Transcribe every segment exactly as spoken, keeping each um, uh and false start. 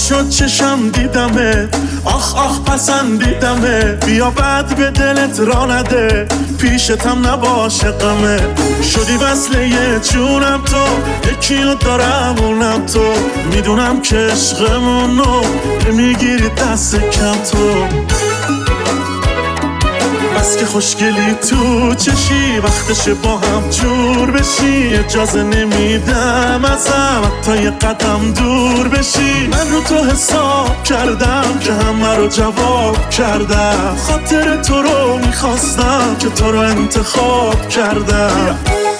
شد چشم دیدمه، آخ آخ پسندیدمه، بیا بعد به دلت را نده، پیشتم نباشه غمه. شدی وصله یه جونم تو، یکیو دارم اونم تو، میدونم که عشقمونو میگیری دست کم تو. بس که خوشگلی تو چشی، وقتشه با هم جور بشی، اجازه نمیدم ازم حتی یه قدم دور بشی. من رو تو حساب کردم که همه رو جواب کردم، خاطر تو رو میخواستم که تو رو انتخاب کردم.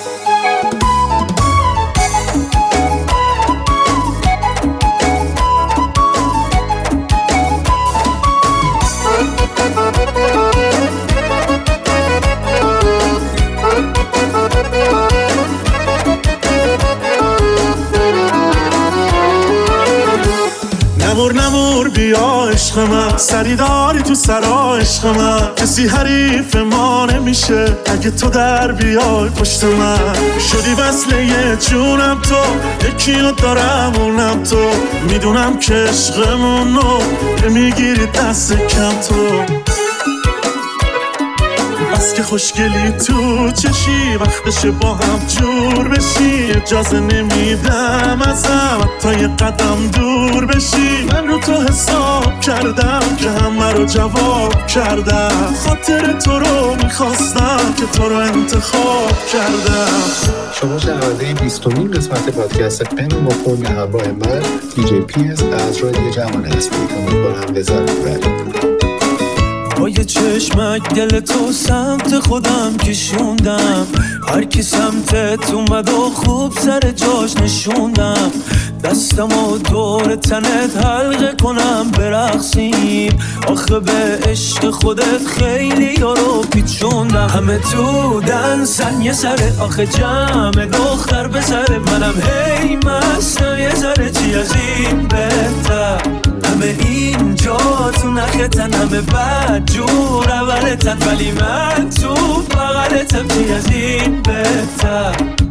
نمور نمور بیا عشق من، سری داری تو سرا عشق من، کسی حریف ما نمیشه اگه تو در بیای پشت من. شدی وصله یه جونم تو، یکیو دارم اونم تو، میدونم که عشقمونو میگیری دست کم تو. بس که خوشگلی تو چشی، وقتشه با هم جور بشی، اجازه نمیدم ازم حتی یه قدم دور بشی. من رو تو حساب کردم که همه رو جواب کردم، خاطر تو رو میخواستم که تو رو انتخاب کردم. شما شنونده بیستمین قسمت پادکست قن بخور به همراه من دی جی پیز از رادیو جوان هستید. امیدوارم لذت ببرید. با یه چشمک دل تو سمت خودم کشوندم، هر کی سمتت اومد و خوب سر جاش نشوندم، دستم و دور تنت حلقه کنم برقصیم، آخه به عشق خودت خیلی یارو پیچوندم. همه تو دنسن یه سره، آخه جمع دختر به سر منم هی مستم یه سره، چی از این بهتر؟ همه اینجا تو نختن، همه بد جور اولتن، ولی من تو بغلتم، چی از این بهتر؟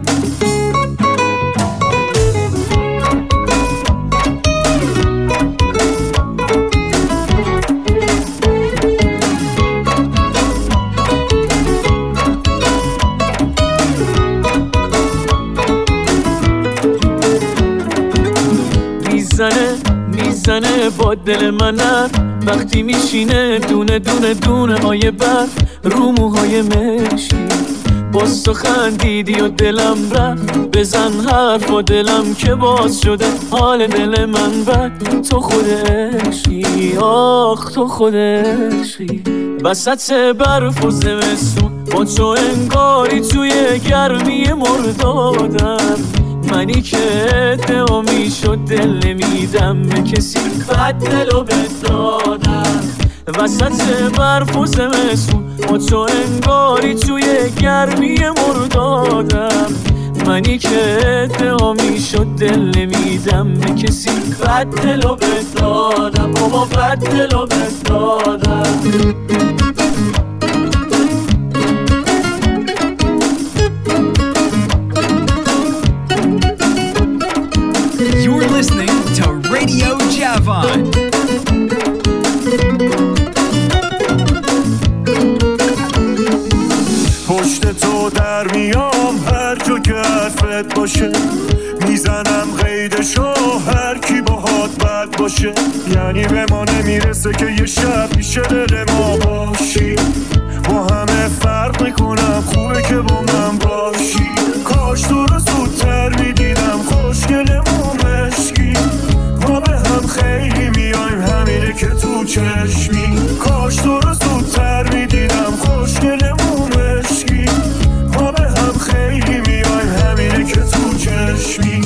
میزنه میزنه با دل منم، وقتی میشینه دونه دونه دونه های برف رو موهای مشکی. باز تو خندیدی و دلم رفت، بزن حرف و دلم که باز شده حال دل من بد. تو خود عشقی، آخ تو خود عشقی، وسط برف و زمستون با تو انگاری توی گرمی مردادم. منی که ادعا میشد دل نمیدم به کسی، بد دلو بدادم. وسط برف و زمستون با تو انگاری توی گرمی مردادم. منی که ادعا میشد دل نمیدم به کسی، بد دلو بدادم، بابا بد دلو بدادم. You're listening to Radio Javan. پشت تو در میام هر جا که حرفت باشه، میزنم قیدشو هر کی باهات بد باشه. یعنی به ما نمیرسه که یه شب پیش دل ما باشی، با همه فرق میکنم، خوبه که با من باشی. کاش تو رو زودتر میدیدم، خوشگلمون مشکی، ما به هم خیلی میایم، همینه که تو چشمی. کاش تو رو زودتر میدیدم، خوشگلمون مشکی، ما به هم خیلی میایم، همینه که تو چشمی.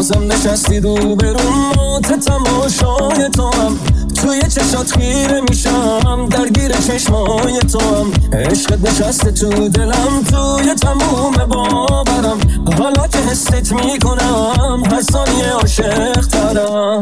بازم نشستی رو برون موت تماشای تو هم توی چشات خیره میشم درگیر چشمای تو هم عشقت نشسته تو دلم توی تموم باورم حالا که حست میکنم هر ثانیه عاشق ترم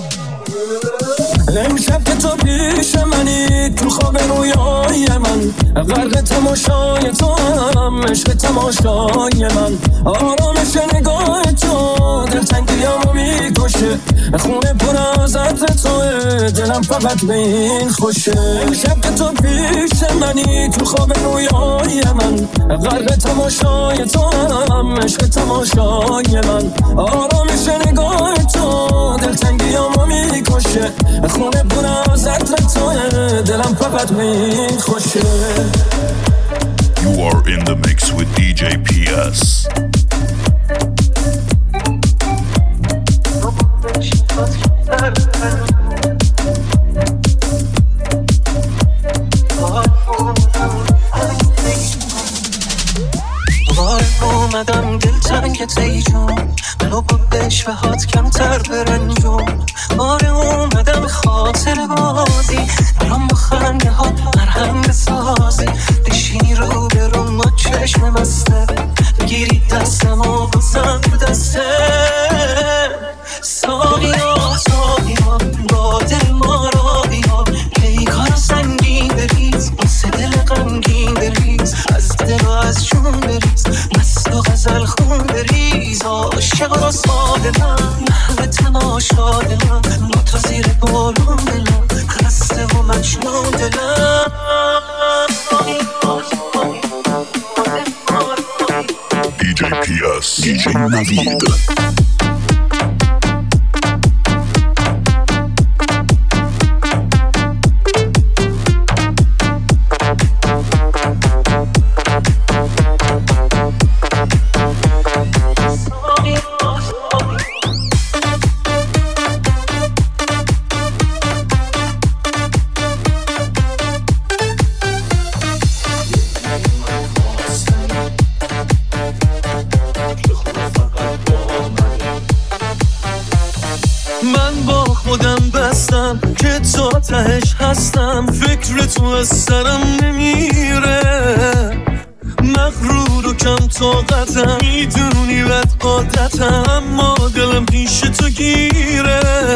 امشب که تو پیش منی تو خواب رویای من غرق تماشای تو هم عشق تماشای من آرامش نگاه تو دلتنگیامو میکشه خونه پر از عطر توه دلم فقط به این خوشه امشب که تو پیش منی تو خواب رویای من غرق تماشای تو هم عشق تماشای من آرامش نگاه تو دلتنگیامو میکشه خونه پر از عطر توه دلم فقط به این خوشه. You are in the mix with دی جی پی اس. وای اومدم دل تنگت ای جون منو با بشوهات کمتر برنجون باره اومدم خاطر بازی برام با خنده ها مرهم بسازی بشینی رو برون ما چشم مسته بگیری دستم و بزن رو دسته ساقی ها ساقی ها با دل ما را بیا پیکار سنگین بریز واسه دل غمگین بریز از دل و از جون بریز مست و غزل خون بریز عاشق و ساده من محو تماشای من نوتا زیر بارون دلم خسته و مجنون دلم دی جی پی اس دی جی نوید. که تا تهش هستم فکر تو از سرم نمیره مغرور و کم طاقتم میدونی بد عادتم اما دلم پیش تو گیره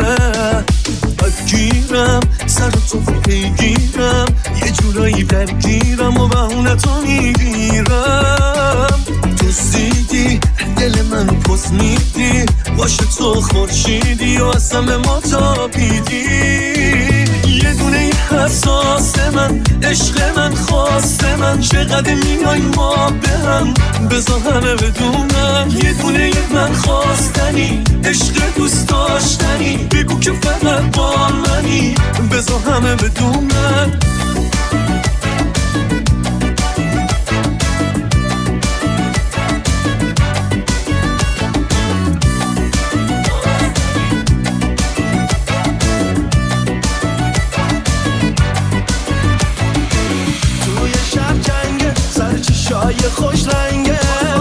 بدگیرم سر تو پیگیرم یه جورایی درگیرم و بهونه تو میگیرم تو زیدی دل من پس میدی باشه تو خورشیدی و اصلا به ما تابیدی یه دونه حساس من عشق من خواسته من چقدر میای ما به هم بذار همه بدونم یه دونه من خواستنی عشق دوست داشتنی بگو که فقط با منی بذار همه بدونم شای خوش رنگه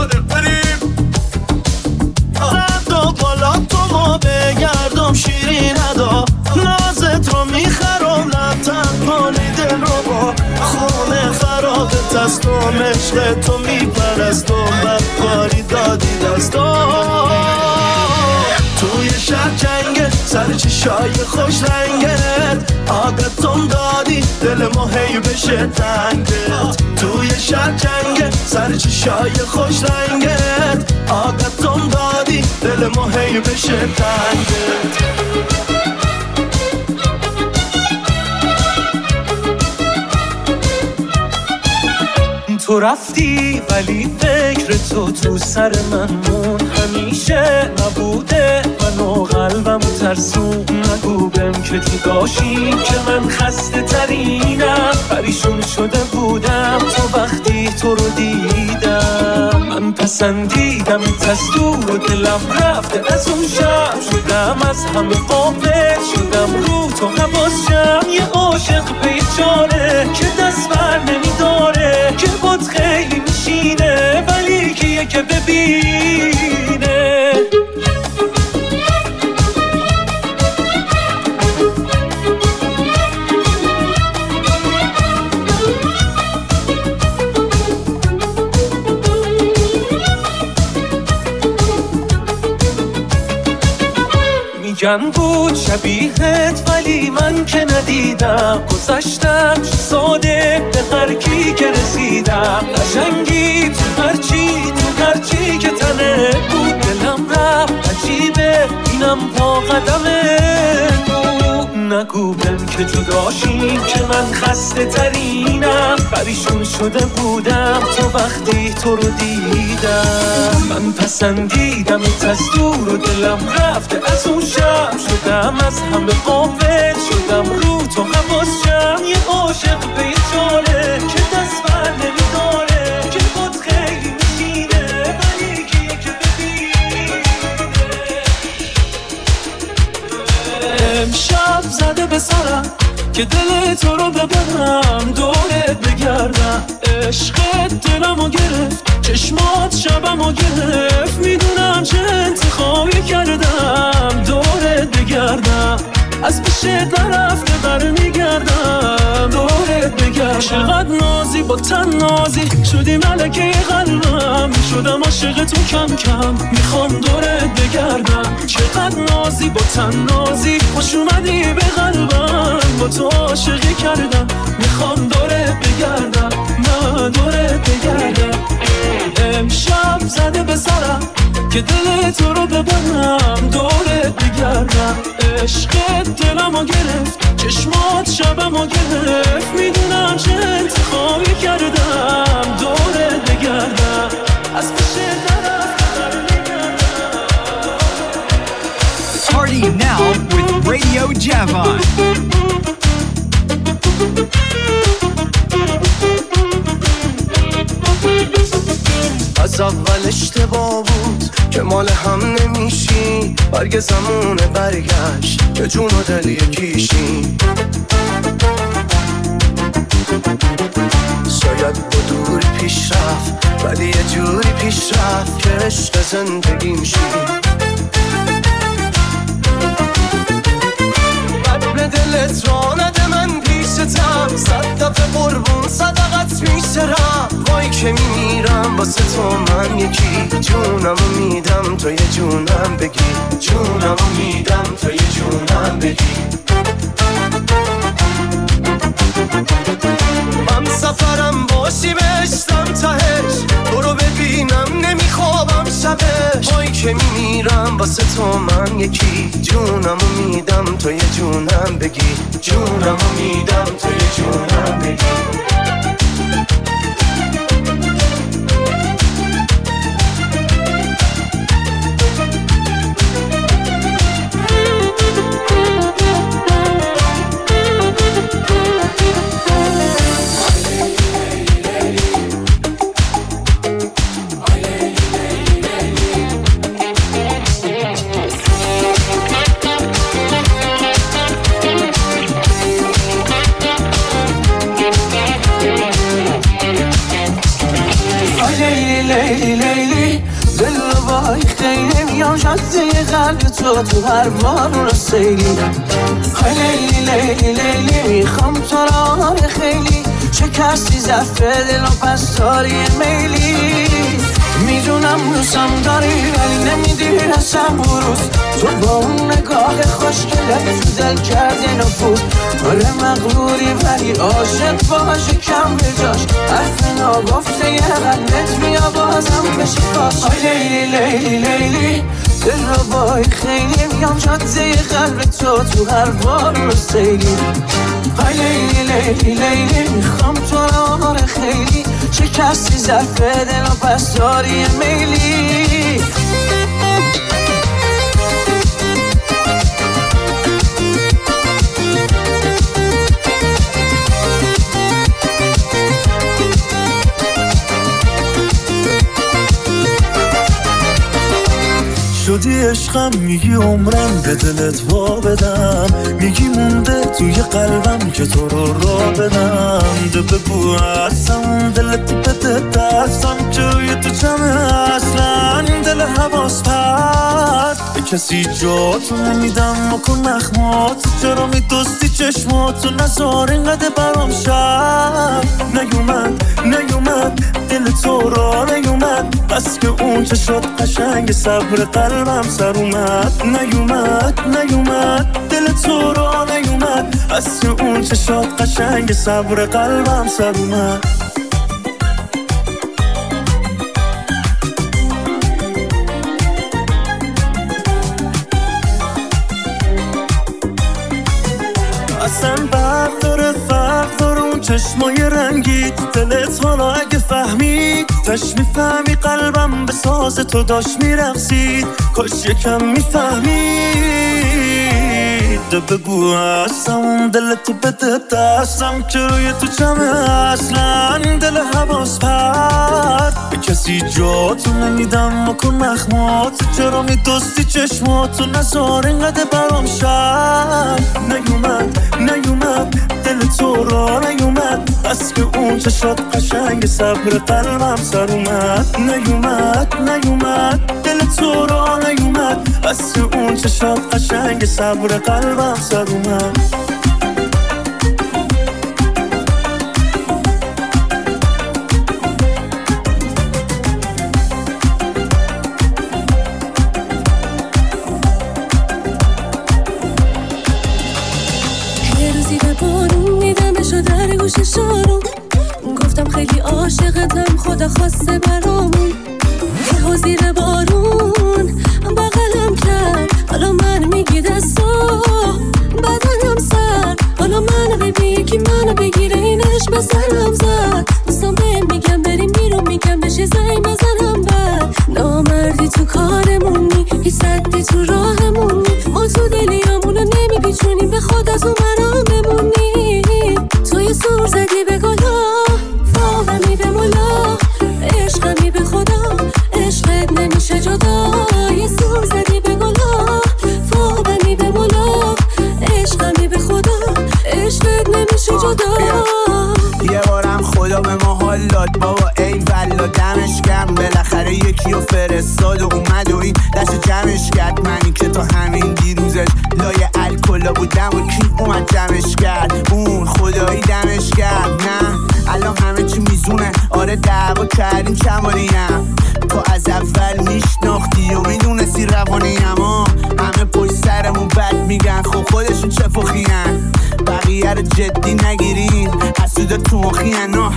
ردا بالا تو ما بگردم شیرین ادا نازت رو میخرم لبتن کنی دل رو با خونه خرابت هستم عشق تو میپرستم بدکاری دادی دستم توی شهر جنگه سر چشای خوش رنگت عادتم دادی دل ما هی بشه تنگت توی شهر جنگه سر چشای خوش رنگت عادتم دادی دل ما هی بشه تنگت تو رفتی ولی فکر تو تو سر من مون همیشه نبوده منو قلبم ترسون نگو بهم که تو داشتی که من خسته ترینم پریشون شده بودم تو وقتی تو رو دیدم من پسندیدم از دور و دلم رفته از اون شب شدم از همه غافل شدم رو تو حواسم یه عاشق بیچاره که دست بر نمیداره که باد خیلی میشینه ولی کیه که ببینه میگن بود شبیهت ولی من که ندیدم، گذشتم چه ساده به هر کی که رسیدم. قشنگی تو هرچی تو هرچی که تنه بود، دلم رفت عجیبه اینم پا قدمه. نگو بل که جداشیم که من خسته ترینم، پریشون شده بودم تو وقتی تو رو دیدم. من پسندیدم از دور و دلم رفته از اون شب، شدم از همه قافل شدم رو تو حواسشم. یه عاشق به یه جاله که دست بر نمیداره، که خود خیلی میشینه ولی کیه که ببینه. امشب زده به سرم که دل تو رو ببرم، دورت بگردم. عشقت دلمو گرفت، چشمات شبمو گرفت. میدونم چه انتخابی کردم، دورت بگردم. از پیشت نرفته برمیگردم، دورت بگردم. چقدر نازی با تن نازی شدی ملکه قلبم، شدم عاشق تو کم کم میخوام دورت بگردم. چقدر نازی با تن نازی خوش اومدی به قلبم، با تو عاشقی کردم میخوام دورت بگردم، من دورت بگردم. امشب زده به سرم که دل تو رو ببرم، دورت بگردم. عشقت دلمو گرفت، چشمات شبمو گرفت. میدونم چه انتخابی کردم، دورت بگردم. از پیشت نرفته برمیگردم. Party now with Radio Javan. از اول اشتباه بود که مال هم نمیشی، برگ زمونه برگشت که جون و دل یکیشی. شاید با دوری پیش رفت ولی یه جوری پیش رفت که عشق زندگیم شی. بد به دلت را نده من پیشتم، صد دفعه قربون صدقت میشرم. وای که میمیرم واسه تو من یکی، جونمو میدم تو یه جونم بگی، جونمو میدم تو یه جونم بگی. من سفرم باشی بهشتم تهش، تو رو ببینم نمیخوابم شبش. وای که میمیرم واسه تو من یکی، جونمو میدم تو یه جونم بگی، جونمو میدم تو یه جونم بگی. تو تو هر بارون سیلی، لیلی لیلی لیلی میخوام تو را خیلی. شکستی زفه دل و پس داری میلی. میدونم دوستم داری ولی نمیدی رسم بروز. تو با اون نگاه خوشگلت تو دل کردی نفوذ. آره مغروری ولی عاشق باشه کم به جاش. حرف ناگفته یه قلبت بیا بازم بشی کاش. لیلی لیلی لیلی دل رو بای خیلی میام جاده قلب تو تو هر بار رو سیلی. های لیلی لیلی لیلی میخوام تو رو خیلی. شکستی ظرف دل و پس داری میلی. شدی عشقم میگی عمرم به دلت وا بدم. میگی مونده توی قلبم که تو رو را بدم. ده بگو اصلا دلت بده دستم جای تو جمعه اصلا دل حواس پرد. به کسی جاتو نمیدم مکن نخمات. چرا میدستی چشماتو نزار اینقدر برام شد. نیومد نیومد دل تو را نیومد بس که اون چه شد قشنگ صبر قلبم سر اومد نیومد نیومد دل تو را نیومد از که اون چه شد قشنگ صبر قلبم سر اومد اصلا برق داره فرق داره اون چشمای رنگی دلت حالا اگه فهمید تش میفهمی قلبم به ساز تو داشت میرقصید کاش یکم میفهمید بگو هستم دلتو بده دستم که روی تو چمه اصلا دل حواس پرد به کسی جاتو نمیدم مکن مخماتو چرا میدستی چشماتو نزار اینقدر برام شد نیومد نیومد دل تو را نیومد از که اون چه شد قشنگ صبر قلبم سر اومد نیومد نیومد دل تو را نیومد از که اون چه شد قشنگ صبر قلبم سر اومد در گوش شارم گفتم خیلی عاشقتم خدا خواسته برامون یهو زیر بارون بغلم کرد حالا من میگی دستا بدنم سر حالا منو ببین که منو بگیره اینش به سرم زد دوستم بهم میگم بریم بیرون میگم بشه زنگ بزنم بعد نامردی تو کارمونی هی صدی تو راهمونی ما تو دلیامونو نمیپیچونیم به خود از اون برام بمونی توی سور زدی به گلا فاهمی به مولا عشقمی به خدا عشقت نمیشه جدا یه سور زدی به گلا فاهمی به مولا عشقمی به خدا عشقت نمیشه جدا یه بارم خدا به ما حال داد بابا ای والا دمش گرم بالاخره یکی رو فرستاد و اومد و این دست جمعش کرد منی که تا همین دیروزش لای الکلا بودم و کی اومد جمعش کرد اون خدایی دمش کرد نه الان همه چی میزونه آره دعوا کردیم چمانیم تو از اول میشناختی و میدونستی روانیم ها همه پشت سرمون بد میگن خب خودشون چه فخیان بقیه رو جدی نگیرین حسودا تو مخیان ها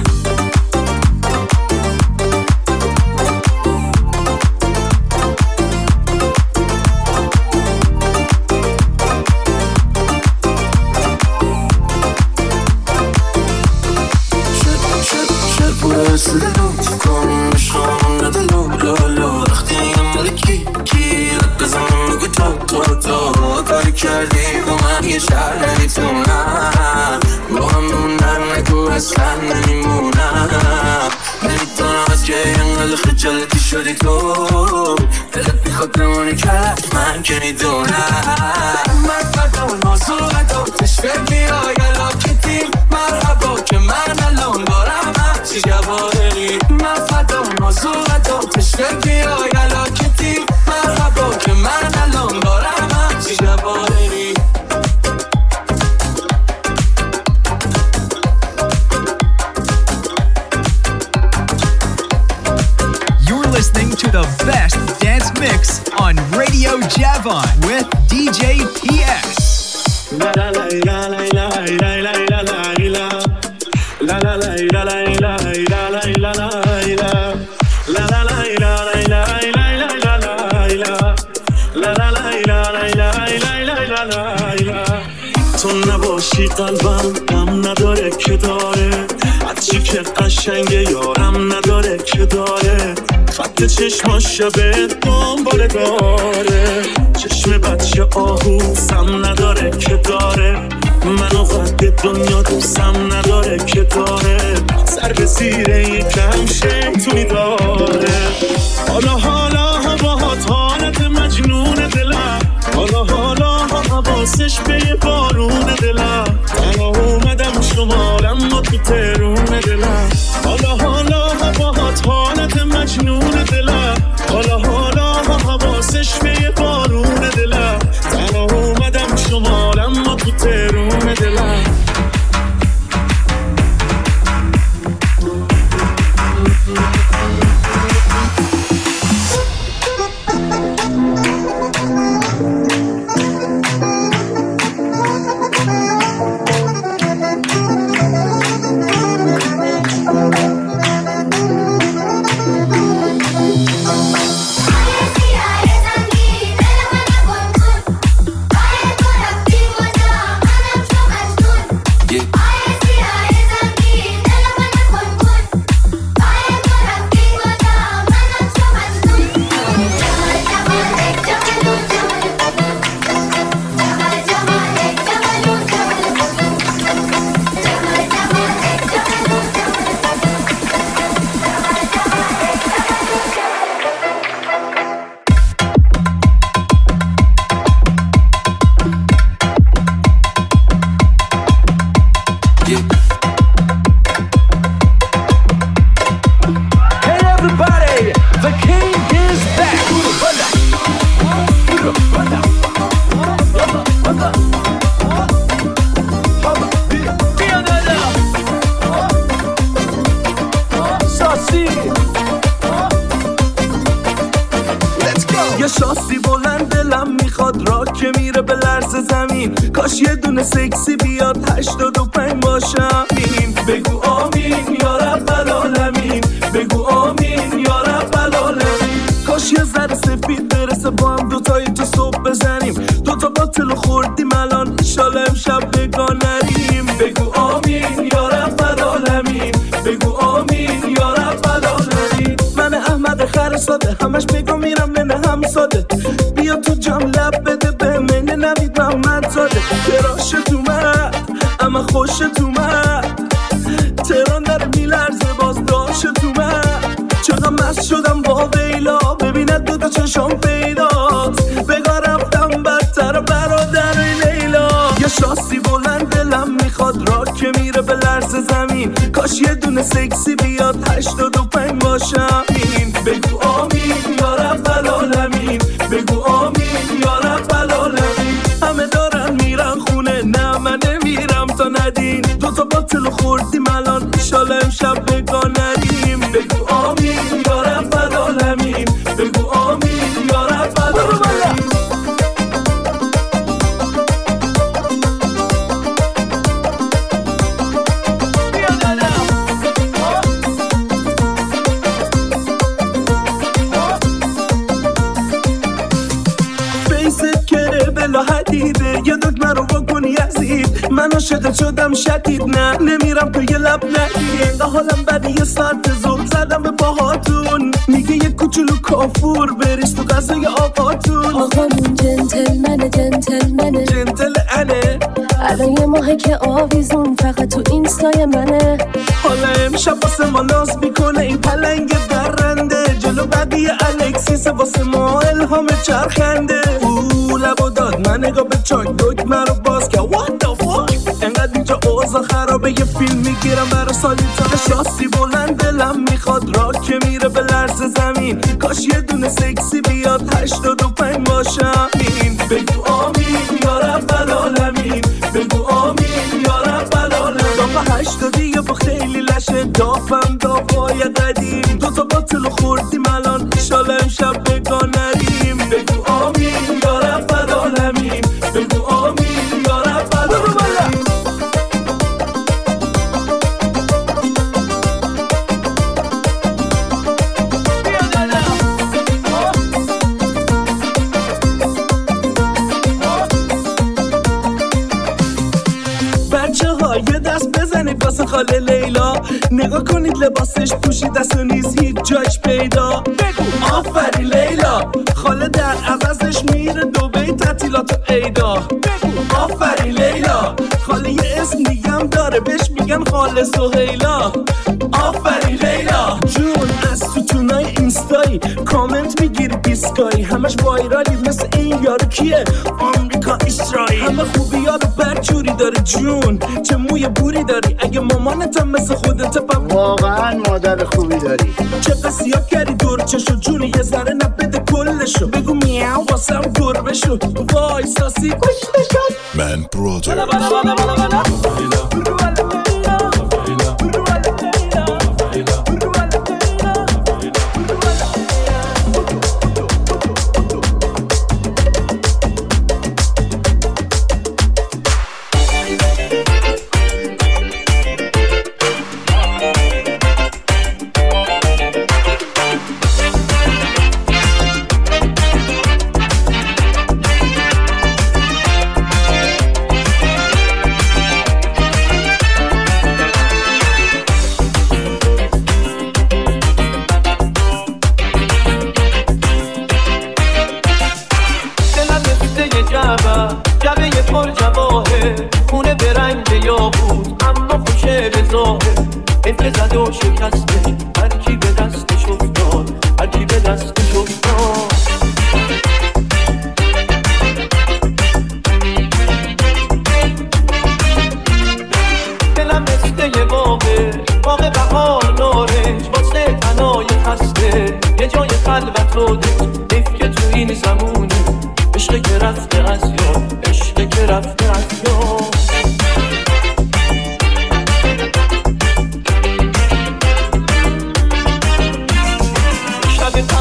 کردی با من یه شهر نمیتونم با هم موندن نگو اصلا نمیمونم نمیتونم از که اینقدر خجالتی شدی تو دلت میخواد بمونی کرد من که میدونم مرحبا و نازوقت و تشفر میای علاکتیم مرحبا که من الان دارم همچی جواری مرحبا و نازوقت و تشفر میای علاکتیم مرحبا که من الان دارم همچی جواری Listening to the best dance mix on Radio Javon with D J P S. La la la la la la la la la la la la la la la la la تو نباشی قلبم هم نداره که داره هرچی که قشنگه یارم نداره که داره خط چشماش شبه دنباله داره چشم بچه آهوسم نداره که داره منو قد دنیا دوستم نداره که داره سر به زیر یکم شیطونی داره حالا حالا هواهات حالت مجنون دلم حالا حالا حواسش به بارون دلم تنها اومدم شمالم ما تو ترون دلم حالا حالا هواهات حالت مجنون دلم حالا حالا حواسش به بارون دلم تنها اومدم شمالم ما تو ترون دلم چی یه شاسی بلند دلم میخواد را که میره به لرز زمین کاش یه دونه سکسی بیاد هشتاد و پنج باشم این بگو آمین یا رب العالمین بگو آمین یا رب العالمین کاش یه ذره سفید برسه با هم دوتایی تو صبح بزنیم دوتا باطل خوردیم الان ایشالا امشب بگاه نریم بگو آمین یا رب العالمین بگو آمین یا رب العالمین من احمد خر ساده همش بگو میرم نه هم ساده بیا تو جام لب بده به من نوید محمد زاده تراشت اومد اما خوشت اومد تهران داره میلرزه باز داشت اومد چقدر مست شدم با ویلا ببیند دوتا چشم پیداست بگاه رفتم بدتر برادر لیلا یه شاسی بلند دلم میخواد را که میره به لرز زمین کاش یه دونه سکسی بیاد هشتاد و پنج باشم این بگو آمین یا رب العالمین بگو آمین یا رب العالمین همه دارن میرن خونه نه من نمیرم تا ندین دوتا باطل خوردیم الان ایشالا امشب بگاه نریم بگو آمین یا رب العالمین بگو آمین یا رب العالمین حدیده یه دکمه رو بکنی یزید من عاشقت شدم شدید نه نمیرم تو یه لب ندید اینقه حالم بدی یه ساعت زور زدم به باهاتون میگه یه کوچولو کافور بریز تو غذای آقاتون آقامون جنتلمنه جنتلمنه جنتل انه الان یه ماهه که آویزون فقط تو اینستای منه حالا امشب واسه ما ناز میکنه این پلنگ درنده جلو بدی الکسیس واسه ما الهام چرخنده او لبو داد من نگاه به چاک دکمه رو باز که what the fuck انقدر اینجا اوضاع خرابه یه فیلم میگیرم برای سالیتان شاسی بلند دلم میخواد را که میره به لرز زمین کاش یه دونه سکسی بیاد هشتاد و پنج باشم این بگو آمین یا رب العالمین بگو آمین یا رب العالمین دافه هشتادی یا با خیلی لشه دافم دافای قدیم دوتا باطل خوردیم الان ایشالا امشب بگاه نریم بگو آمین یا رب العالمین بگو آمین یا رب العالمین بچه ها یه دست بزنید واسه خاله لیلا نگاه کنید لباسش پوشید دست و نیز هیچ جایش پیدا بگو آفری لیلا خاله در عوضش میره دوبی تعطیلات و عیدا بگو آفری لیلا خاله یه اسم دیگم داره بهش میگن خاله سهیلا آفری لیلا جون از ستونای اینستایی کامنت میگیری بیسکایی همش وایرالی مثل این یارو کیه آمریکا اسرائیل همه خوبی ها رو برجوری داره جون چه موی بوری داری اگه مامانتم مثل خودت پا واقعا مادر خوبی داری چه قصیا کردی دور چشو جونی یه ذره نبده کلشو بگو میاو واسم گربه شو وای ساسی کشته شد من برادر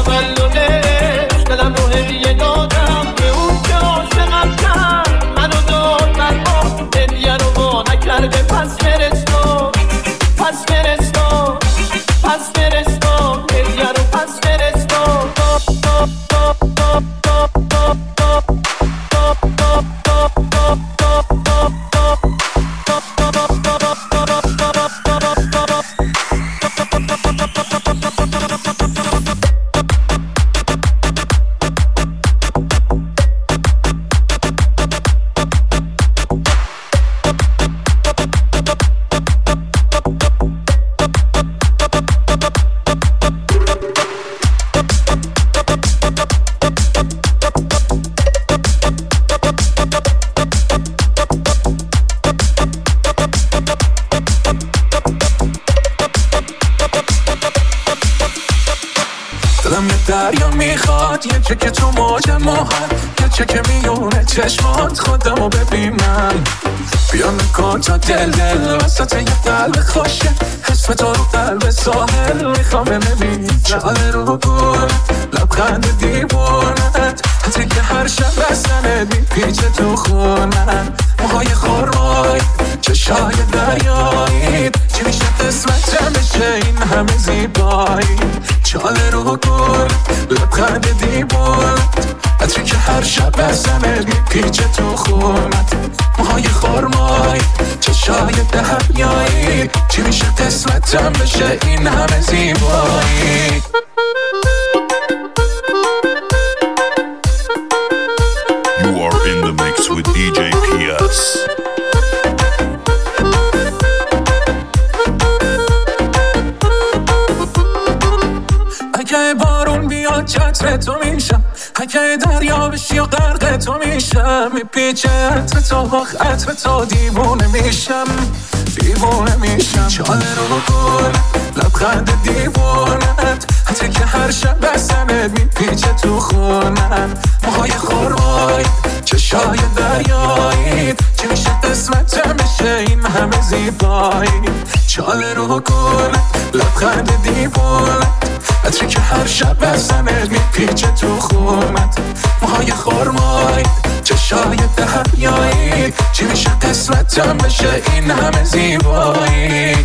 تولده دلم رو هدیه دادم به اون که عاشقم کرد منو داد من با هدیه رو با نکرده پس فرستاد پس فرستاد پس فرستاد هدیه رو پس فرستاد دریا میخواد یه چکه تو موج ماهد یه چکه میونه چشمات خودمو ببینم بیا نکن تا دل دل وسط یه قلب خوشه اسم تو رو قلب ساحل میخوام ببینی جاله رو گونه لبخند دیوونت حتی که هر شب بسنت میپیچه تو خونن موهای خورمای چشای دریایی چی میشه قسمتم بشه این همه زیبایی جاله رو گونه لبخند دیوونت حتی که هر شب بسنت میپیچه تو خونت موهای خورمای چشای دریایی چی میشه قسمتم بشه این همه زیبایی You are in the mix with دی جی پی اس. اگه بارون بیاد چتر تو میشم اگه دریا بشی و غرق تو میشم میپیچه عطر تو باخ عطر تو دیوونه میشم دیوونه میشم چاله رو گل لبخند دیوونت حتی که هر شب بسنت میپیچه تو خونن موهای خورمای چشای دریایی چی میشه قسمتم بشه این همه زیبایی چاله رو گل لبخند دیوونت حتی که هر شب بسنت میپیچه تو خونت موهای خورمای چشای دریایی چی میشه قسمتم بشه این همه زیبایی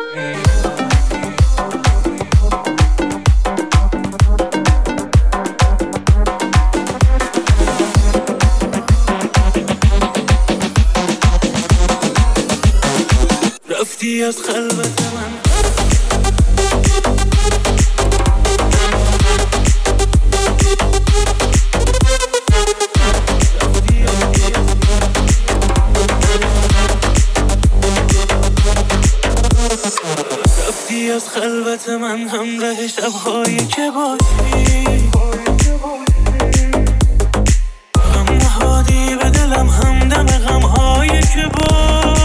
رفتی از خلوت من رفتی از خلوت من همراه شب‌هایی که باشی غم نهادی به دلم همدم غم‌هایی که باشی